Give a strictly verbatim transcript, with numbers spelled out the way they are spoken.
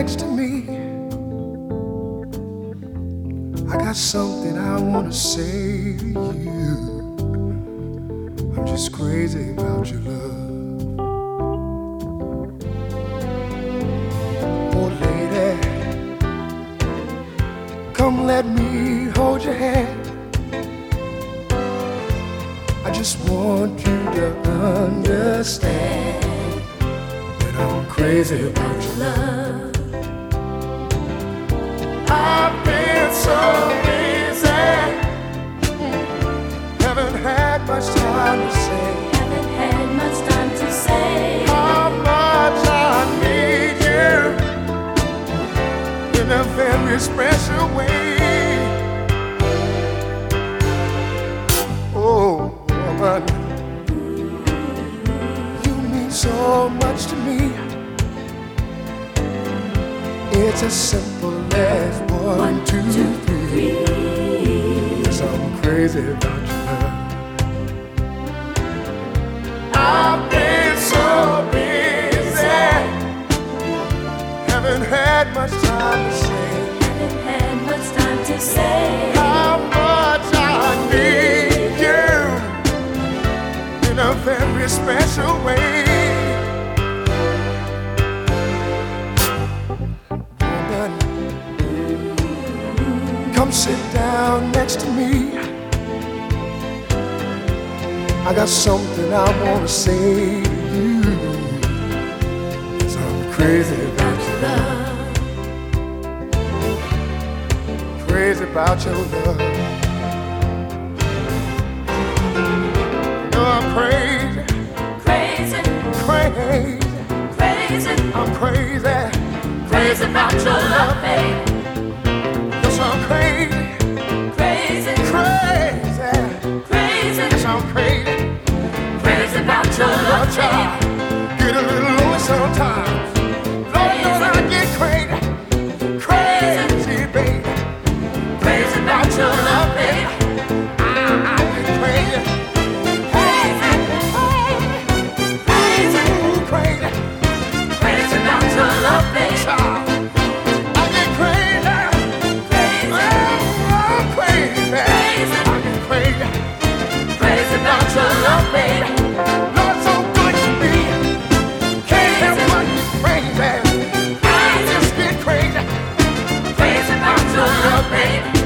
next to me. I got something I want to say to you. I'm just crazy about your love. Oh lady, come let me hold your hand. I just want you to understand that I'm crazy about your love. I've been so busy, haven't had much time to say, haven't had much time to say how much I need you in a very special way. Oh, woman, you mean so much to me. It's as simple as one, One, two, two, three. three. Yes, I'm crazy about your love. I've been so busy, haven't had much time to say Haven't had much time to say how much I need you in a very special way. Woman, come sit down next to me. I got something I want to say to you. 'Cause I'm crazy about your love. Crazy about your love. You know I'm crazy, Crazy, crazy. crazy, I'm crazy, crazy about your love, babe. yes I'm crazy, Crazy, crazy, crazy, yes I'm crazy. crazy about your love, Child, babe. get a little low sometimes. Lord knows I get crazy, crazy, baby. Crazy about your love, babe. I, I get crazy, Crazy, crazy, ooh, crazy. crazy about your love, babe. Child, I get crazy, Crazy, oh, crazy. Crazy. I get crazy. crazy about your love, babe. Lord, so good to me. Can't help but get crazy. I just get crazy. Crazy about your love, babe.